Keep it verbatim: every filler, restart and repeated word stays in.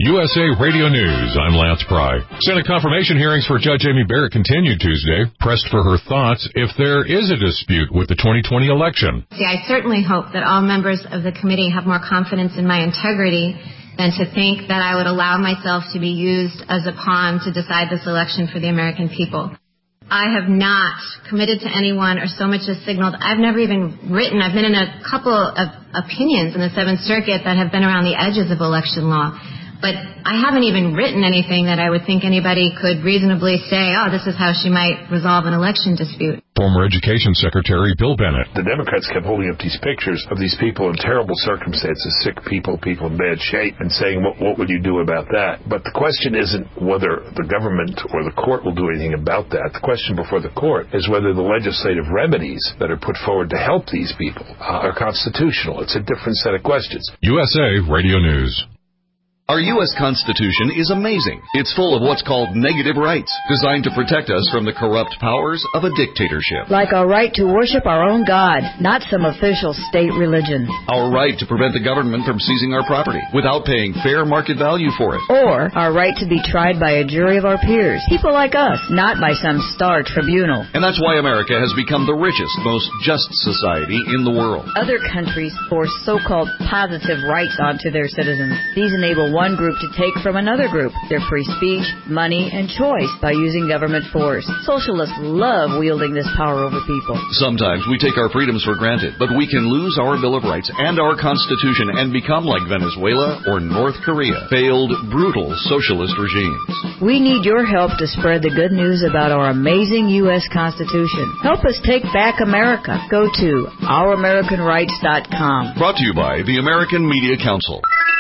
U S A Radio News, I'm Lance Pry. Senate confirmation hearings for Judge Amy Barrett continued Tuesday, pressed for her thoughts if there is a dispute with the twenty twenty election. See, I certainly hope that all members of the committee have more confidence in my integrity than to think that I would allow myself to be used as a pawn to decide this election for the American people. I have not committed to anyone or so much as signaled. I've never even written. I've been in a couple of opinions in the Seventh Circuit that have been around the edges of election law. But I haven't even written anything that I would think anybody could reasonably say, oh, this is how she might resolve an election dispute. Former Education Secretary Bill Bennett. The Democrats kept holding up these pictures of these people in terrible circumstances, sick people, people in bad shape, and saying, what, what would you do about that? But the question isn't whether the government or the court will do anything about that. The question before the court is whether the legislative remedies that are put forward to help these people uh, are constitutional. It's a different set of questions. U S A Radio News. Our U S Constitution is amazing. It's full of what's called negative rights, designed to protect us from the corrupt powers of a dictatorship. Like our right to worship our own God, not some official state religion. Our right to prevent the government from seizing our property without paying fair market value for it. Or our right to be tried by a jury of our peers, people like us, not by some star tribunal. And that's why America has become the richest, most just society in the world. Other countries force so-called positive rights onto their citizens. These enable one group to take from another group their free speech, money, and choice by using government force. Socialists love wielding this power over people. Sometimes we take our freedoms for granted, but we can lose our Bill of Rights and our Constitution and become like Venezuela or North Korea, failed, brutal socialist regimes. We need your help to spread the good news about our amazing U S Constitution. Help us take back America. Go to our american rights dot com. Brought to you by the American Media Council.